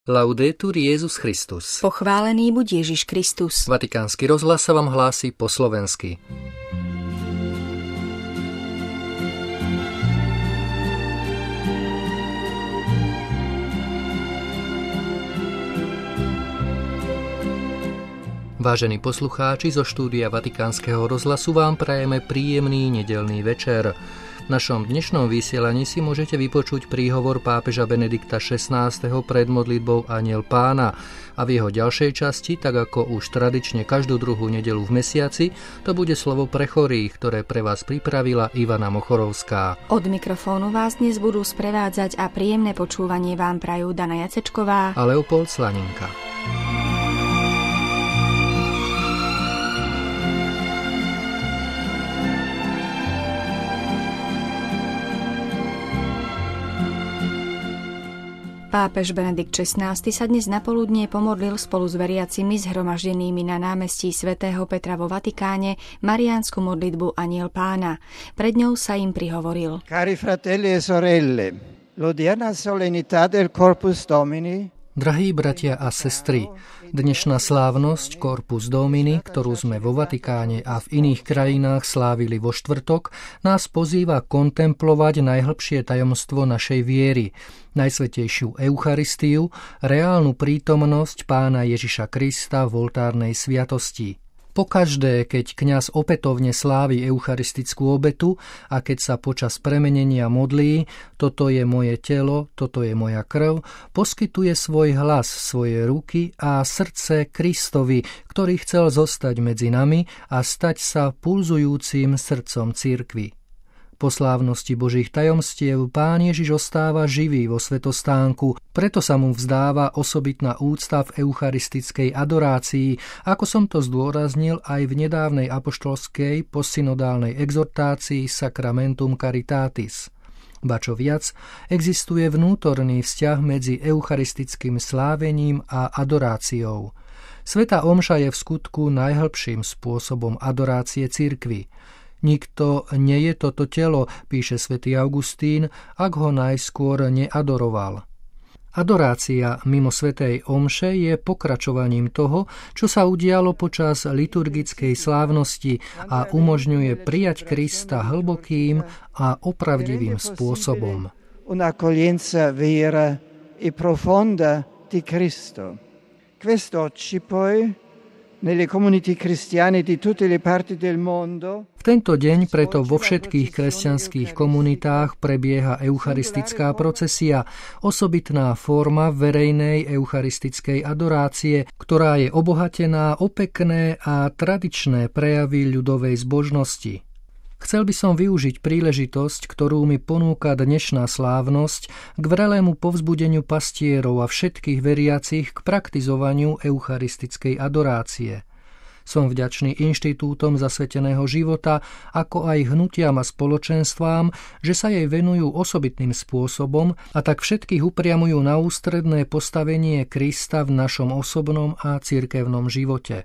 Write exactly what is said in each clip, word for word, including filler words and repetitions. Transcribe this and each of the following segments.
Laudetur Jesus Christus. Pochválený buď Ježiš Kristus. Vatikánsky rozhlas sa vám hlási po slovensky. Vážení poslucháči, zo štúdia Vatikánskeho rozhlasu vám prajeme príjemný nedeľný večer. V našom dnešnom vysielaní si môžete vypočuť príhovor pápeža Benedikta šestnásteho pred modlitbou Anjel Pána a v jeho ďalšej časti, tak ako už tradične každú druhú nedeľu v mesiaci, to bude slovo pre chorých, ktoré pre vás pripravila Ivana Mochorovská. Od mikrofónu vás dnes budú sprevádzať a príjemné počúvanie vám prajú Dana Jacečková a Leopold Slaninka. Pápež Benedikt šestnásty sa dnes napoludnie pomodlil spolu s veriacimi zhromaždenými na námestí svätého Petra vo Vatikáne mariánsku modlitbu Anjel Pána. Pred ňou sa im prihovoril. Cari fratelli e sorelle, l'odierna solennità del Corpus Domini. Drahí bratia a sestry, dnešná slávnosť Corpus Domini, ktorú sme vo Vatikáne a v iných krajinách slávili vo štvrtok, nás pozýva kontemplovať najhlbšie tajomstvo našej viery, najsvätejšiu Eucharistiu, reálnu prítomnosť Pána Ježiša Krista v oltárnej sviatosti. Pokaždé, keď kňaz opätovne slávi eucharistickú obetu a keď sa počas premenenia modlí, toto je moje telo, toto je moja krv, poskytuje svoj hlas, svoje ruky a srdce Kristovi, ktorý chcel zostať medzi nami a stať sa pulzujúcim srdcom cirkvi. Po slávnosti Božích tajomstiev Pán Ježiš ostáva živý vo svätostánku, preto sa mu vzdáva osobitná úcta v eucharistickej adorácii, ako som to zdôraznil aj v nedávnej apoštolskej postsynodálnej exhortácii Sacramentum Caritatis. Ba čo viac, existuje vnútorný vzťah medzi eucharistickým slávením a adoráciou. Svätá omša je v skutku najhlbším spôsobom adorácie cirkvi. Nikto nie je toto telo, píše svätý Augustín, ak ho najskôr neadoroval. Adorácia mimo svätej omše je pokračovaním toho, čo sa udialo počas liturgickej slávnosti a umožňuje prijať Krista hlbokým a opravdivým spôsobom. Un'accoglienza vera e profonda di Cristo. Questo ci poi nelle comunità cristiane di tutte le parti del mondo. V tento deň preto vo všetkých kresťanských komunitách prebieha eucharistická procesia, osobitná forma verejnej eucharistickej adorácie, ktorá je obohatená o pekné a tradičné prejavy ľudovej zbožnosti. Chcel by som využiť príležitosť, ktorú mi ponúka dnešná slávnosť, k vrelému povzbudeniu pastierov a všetkých veriacich k praktizovaniu eucharistickej adorácie. Som vďačný inštitútom zasveteného života, ako aj hnutiam a spoločenstvám, že sa jej venujú osobitným spôsobom a tak všetkých upriamujú na ústredné postavenie Krista v našom osobnom a cirkevnom živote.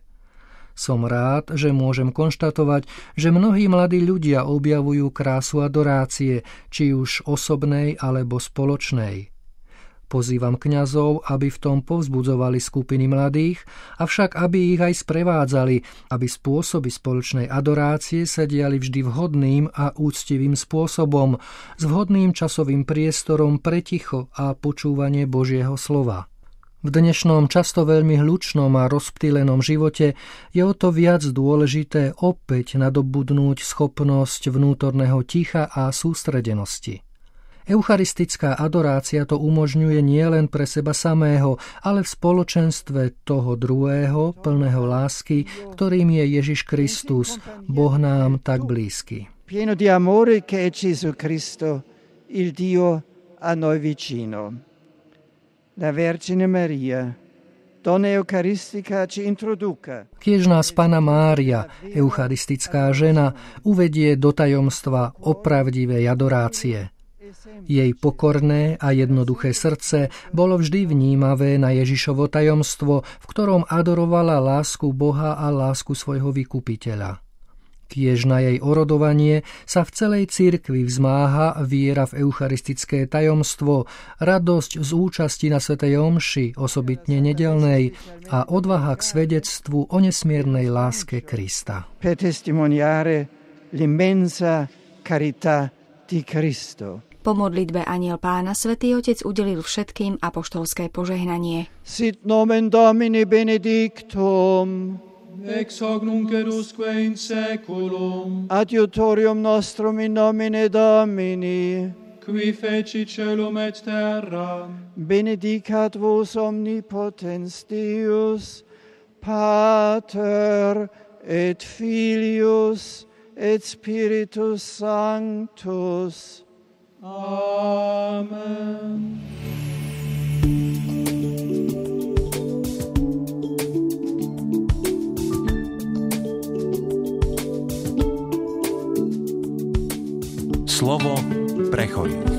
Som rád, že môžem konštatovať, že mnohí mladí ľudia objavujú krásu adorácie, či už osobnej alebo spoločnej. Pozývam kňazov, aby v tom povzbudzovali skupiny mladých, avšak aby ich aj sprevádzali, aby spôsoby spoločnej adorácie sa diali vždy vhodným a úctivým spôsobom, s vhodným časovým priestorom pre ticho a počúvanie Božieho slova. V dnešnom často veľmi hlučnom a rozptýlenom živote je o to viac dôležité opäť nadobudnúť schopnosť vnútorného ticha a sústredenosti. Eucharistická adorácia to umožňuje nielen pre seba samého, ale v spoločenstve toho druhého, plného lásky, ktorým je Ježiš Kristus, Boh nám tak blízky. Pieno di amore che è Gesù Cristo, il Dio a noi vicino. La Vergine Maria, Donna Eucharistica, ci introduca. Kiež nás Panna Mária, eucharistická žena, uvedie do tajomstva opravdivej adorácie. Jej pokorné a jednoduché srdce bolo vždy vnímavé na Ježišovo tajomstvo, v ktorom adorovala lásku Boha a lásku svojho vykupiteľa. Tiež na jej orodovanie sa v celej cirkvi vzmáha viera v eucharistické tajomstvo, radosť z účasti na svätej omši, osobitne nedeľnej, a odvaha k svedectvu o nesmiernej láske Krista. Per testimoniare l'immensa carità di Cristo. Po modlitbe Anjel Pána Svätý Otec udelil všetkým apoštolské požehnanie. Sit nomen Domini benedictum. Ex hoc nunc erusque in saeculum. Adiutorium nostrum in nomine Domini. Qui feci celum et terra. Benedicat vos omnipotens Deus, Pater et Filius et Spiritus Sanctus. Amen. Slovo pre chorých.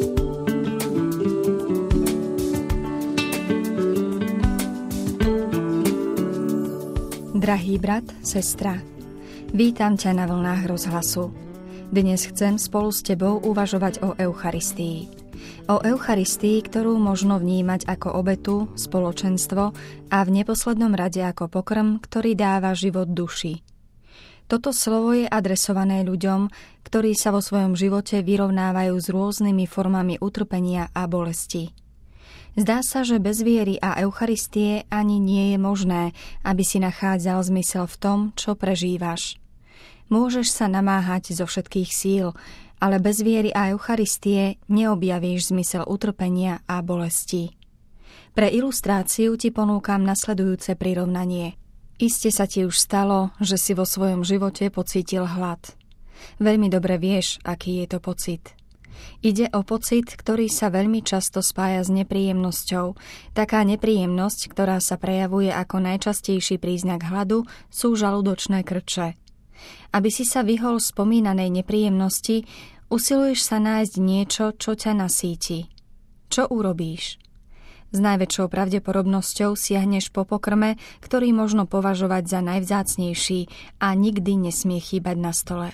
Drahý brat, sestra, vítam ťa na vlnách Rozhlasu. Dnes chcem spolu s tebou uvažovať o Eucharistii. O Eucharistii, ktorú možno vnímať ako obetu, spoločenstvo a v neposlednom rade ako pokrm, ktorý dáva život duši. Toto slovo je adresované ľuďom, ktorí sa vo svojom živote vyrovnávajú s rôznymi formami utrpenia a bolesti. Zdá sa, že bez viery a Eucharistie ani nie je možné, aby si nachádzal zmysel v tom, čo prežívaš. Môžeš sa namáhať zo všetkých síl, ale bez viery a Eucharistie neobjavíš zmysel utrpenia a bolesti. Pre ilustráciu ti ponúkam nasledujúce prirovnanie. Iste sa ti už stalo, že si vo svojom živote pocítil hlad. Veľmi dobre vieš, aký je to pocit. Ide o pocit, ktorý sa veľmi často spája s nepríjemnosťou. Taká nepríjemnosť, ktorá sa prejavuje ako najčastejší príznak hladu, sú žalúdočné krče. Aby si sa vyhol spomínanej nepríjemnosti, usiluješ sa nájsť niečo, čo ťa nasíti. Čo urobíš? S najväčšou pravdepodobnosťou siahneš po pokrme, ktorý možno považovať za najvzácnejší a nikdy nesmie chýbať na stole.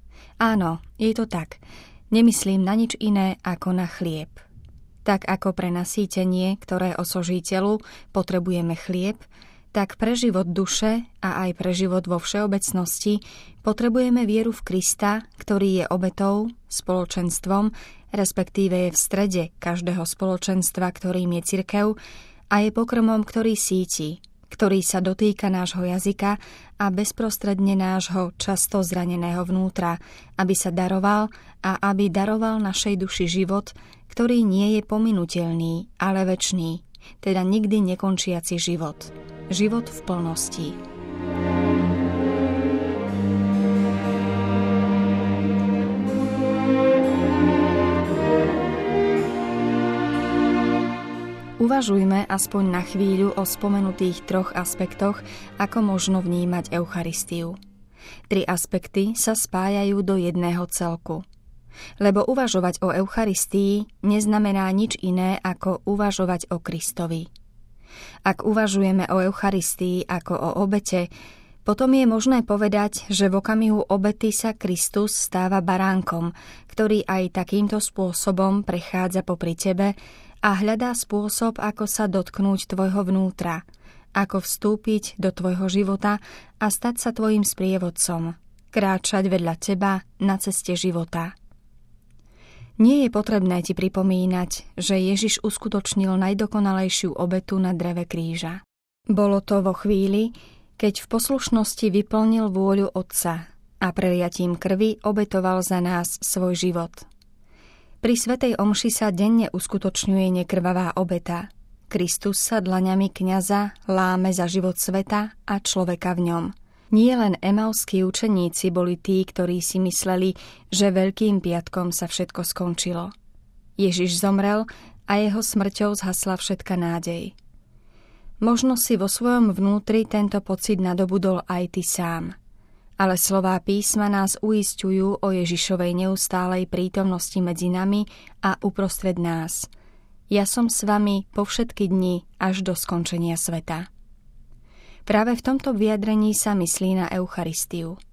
Áno, je to tak. Nemyslím na nič iné ako na chlieb. Tak ako pre nasýtenie, ktoré osoží telu, potrebujeme chlieb, tak pre život duše a aj pre život vo všeobecnosti potrebujeme vieru v Krista, ktorý je obetou, spoločenstvom, respektíve je v strede každého spoločenstva, ktorým je cirkev, a je pokrmom, ktorý síti, ktorý sa dotýka nášho jazyka a bezprostredne nášho často zraneného vnútra, aby sa daroval a aby daroval našej duši život, ktorý nie je pominuteľný, ale večný, teda nikdy nekončiaci život. Život v plnosti. Uvažujme aspoň na chvíľu o spomenutých troch aspektoch, ako možno vnímať Eucharistiu. Tri aspekty sa spájajú do jedného celku. Lebo uvažovať o Eucharistii neznamená nič iné ako uvažovať o Kristovi. Ak uvažujeme o Eucharistii ako o obete, potom je možné povedať, že v okamihu obety sa Kristus stáva baránkom, ktorý aj takýmto spôsobom prechádza popri tebe a hľadá spôsob, ako sa dotknúť tvojho vnútra, ako vstúpiť do tvojho života a stať sa tvojim sprievodcom, kráčať vedľa teba na ceste života. Nie je potrebné ti pripomínať, že Ježiš uskutočnil najdokonalejšiu obetu na dreve kríža. Bolo to vo chvíli, keď v poslušnosti vyplnil vôľu Otca a preliatím krvi obetoval za nás svoj život. Pri svätej omši sa denne uskutočňuje nekrvavá obeta. Kristus sa dlaňami kňaza láme za život sveta a človeka v ňom. Nie len emauskí učeníci boli tí, ktorí si mysleli, že Veľkým piatkom sa všetko skončilo. Ježiš zomrel a jeho smrťou zhasla všetka nádej. Možno si vo svojom vnútri tento pocit nadobudol aj ty sám. Ale slová písma nás uisťujú o Ježišovej neustálej prítomnosti medzi nami a uprostred nás. Ja som s vami po všetky dni až do skončenia sveta. Práve v tomto vyjadrení sa myslí na Eucharistiu.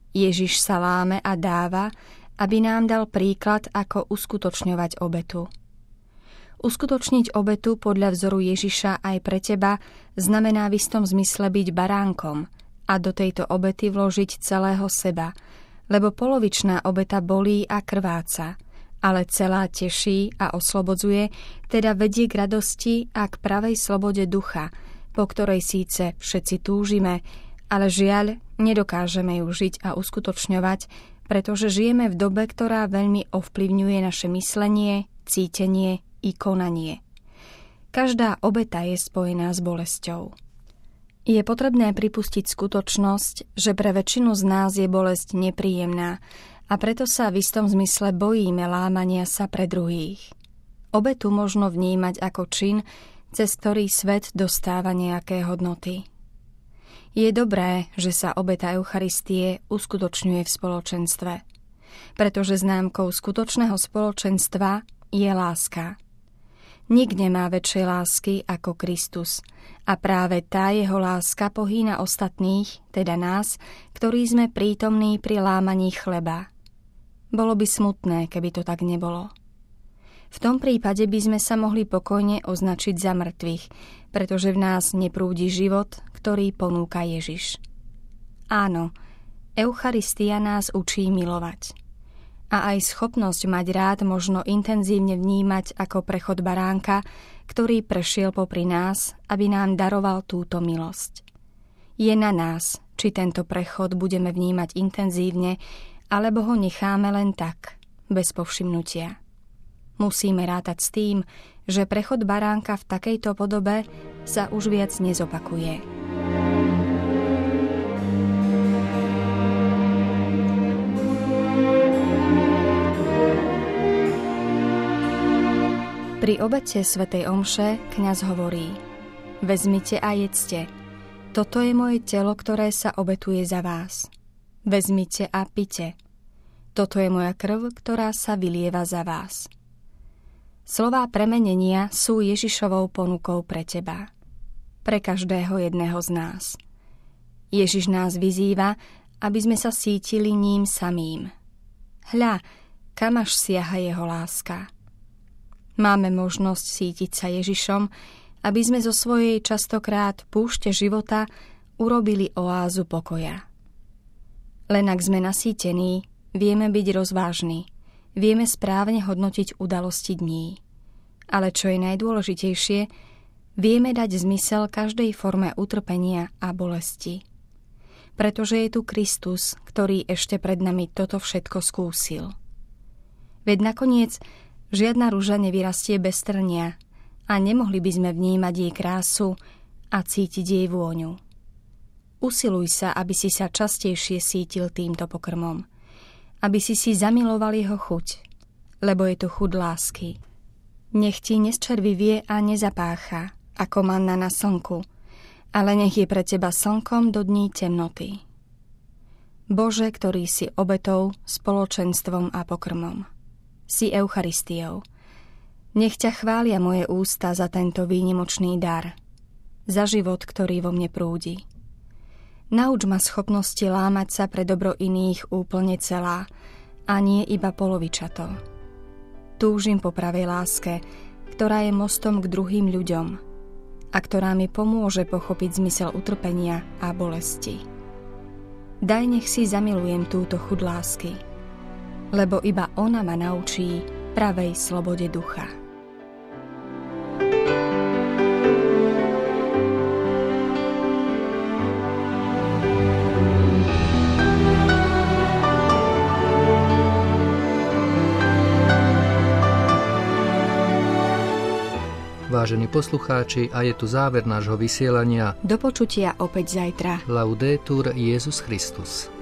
Ježiš sa láme a dáva, aby nám dal príklad, ako uskutočňovať obetu. Uskutočniť obetu podľa vzoru Ježiša aj pre teba znamená v istom zmysle byť baránkom a do tejto obety vložiť celého seba, lebo polovičná obeta bolí a krváca, ale celá teší a oslobodzuje, teda vedie k radosti a k pravej slobode ducha, po ktorej síce všetci túžime, ale žiaľ, nedokážeme ju žiť a uskutočňovať, pretože žijeme v dobe, ktorá veľmi ovplyvňuje naše myslenie, cítenie i konanie. Každá obeta je spojená s bolesťou. Je potrebné pripustiť skutočnosť, že pre väčšinu z nás je bolesť nepríjemná a preto sa v istom zmysle bojíme lámania sa pre druhých. Obetu možno vnímať ako čin, cez ktorý svet dostáva nejaké hodnoty. Je dobré, že sa obeta Eucharistie uskutočňuje v spoločenstve, pretože známkou skutočného spoločenstva je láska. Nik nemá väčšej lásky ako Kristus a práve tá jeho láska pohýna ostatných, teda nás, ktorí sme prítomní pri lámaní chleba. Bolo by smutné, keby to tak nebolo. V tom prípade by sme sa mohli pokojne označiť za mŕtvych, pretože v nás neprúdi život, ktorý ponúka Ježiš. Áno, Eucharistia nás učí milovať. A aj schopnosť mať rád možno intenzívne vnímať ako prechod baránka, ktorý prešiel popri nás, aby nám daroval túto milosť. Je na nás, či tento prechod budeme vnímať intenzívne, alebo ho necháme len tak, bez povšimnutia. Musíme rátať s tým, že prechod baránka v takejto podobe sa už viac nezopakuje. Pri obete svätej omše kňaz hovorí: Vezmite a jedzte, toto je moje telo, ktoré sa obetuje za vás. Vezmite a pite, toto je moja krv, ktorá sa vylieva za vás. Slová premenenia sú Ježišovou ponukou pre teba, pre každého jedného z nás. Ježiš nás vyzýva, aby sme sa cítili ním samým. Hľa, kam až siaha jeho láska. Máme možnosť cítiť sa Ježišom, aby sme zo svojej častokrát púšte života urobili oázu pokoja. Len ak sme nasýtení, vieme byť rozvážni, vieme správne hodnotiť udalosti dní. Ale čo je najdôležitejšie, vieme dať zmysel každej forme utrpenia a bolesti. Pretože je tu Kristus, ktorý ešte pred nami toto všetko skúsil. Veď nakoniec žiadna ruža nevyrastie bez trnia a nemohli by sme vnímať jej krásu a cítiť jej vôňu. Usiluj sa, aby si sa častejšie cítil týmto pokrmom, aby si si zamiloval jeho chuť, lebo je to chuť lásky. Nech ti nesčervivie a nezapácha, ako manna na slnku, ale nech je pre teba slnkom do dní temnoty. Bože, ktorý si obetou, spoločenstvom a pokrmom. Si Eucharistiou. Nech ťa chvália moje ústa za tento výnimočný dar, za život, ktorý vo mne prúdi. Nauč ma schopnosti lámať sa pre dobro iných úplne celá a nie iba polovičato. Túžim po pravej láske, ktorá je mostom k druhým ľuďom a ktorá mi pomôže pochopiť zmysel utrpenia a bolesti. Daj, nech si zamilujem túto chuť lásky, lebo iba ona ma naučí pravej slobode ducha. Vážení poslucháči, a je tu záver nášho vysielania. Do počutia opäť zajtra. Laudetur Jesus Christus.